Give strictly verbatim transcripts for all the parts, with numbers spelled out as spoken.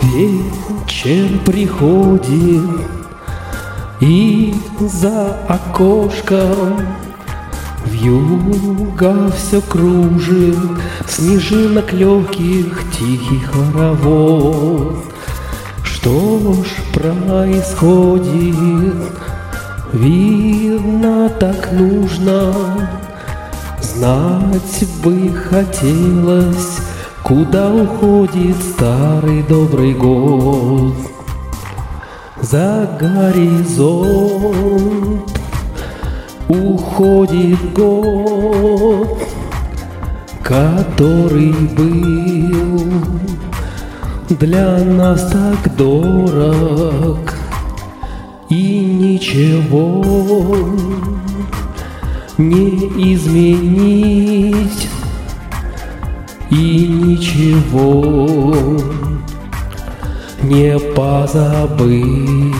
Вечер приходит, и за окошком вьюга все кружит, снежинок легких тихий хоровод. Что ж происходит? Видно, так нужно. Знать бы хотелось, куда уходит старый добрый год. За горизонт уходит год, который был для нас так дорог, и ничего не изменить, и ничего не позабыть.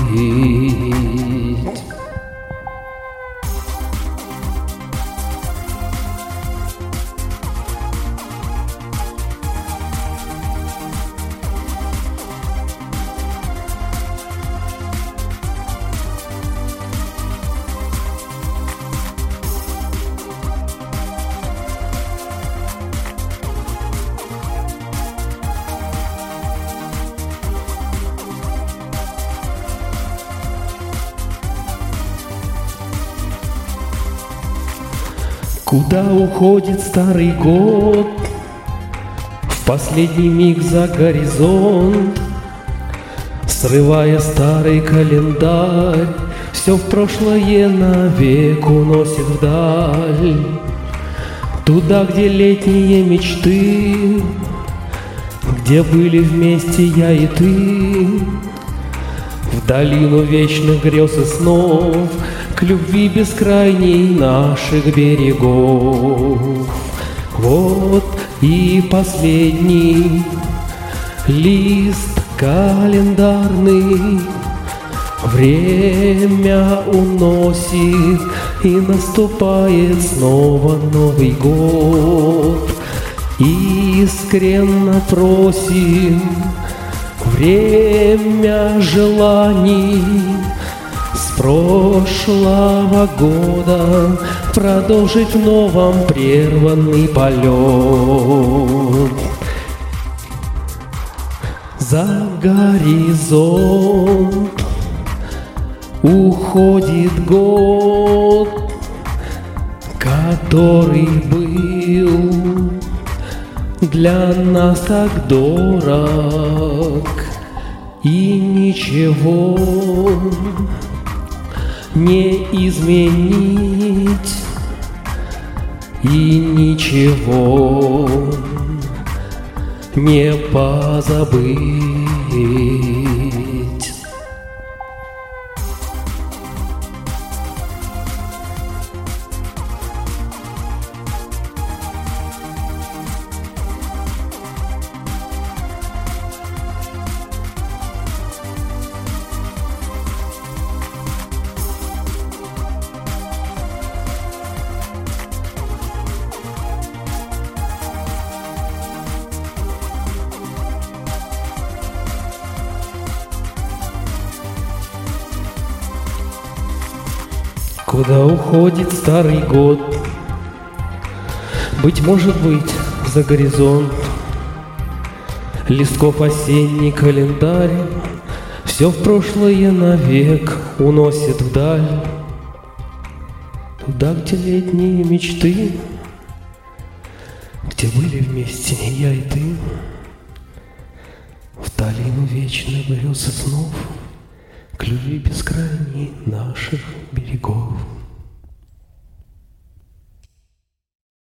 Куда уходит старый год? В последний миг за горизонт, срывая старый календарь, все в прошлое навек уносит вдаль. Туда, где летние мечты, где были вместе я и ты, в долину вечных грез и снов, к любви бескрайней наших берегов. Вот и последний лист календарный время уносит, и наступает снова Новый год. Искренно просим время желаний с прошлого года продолжить в новом прерванный полет. За горизонт уходит год, который был для нас так дорог, и ничего не изменить, и ничего не позабыть. Куда уходит старый год? Быть может быть, за горизонт листков осенний календарь все в прошлое навек уносит вдаль. Туда, где летние мечты, где были вместе я и ты, в долину вечных грез и снов, к любви бескрайней наших берегов.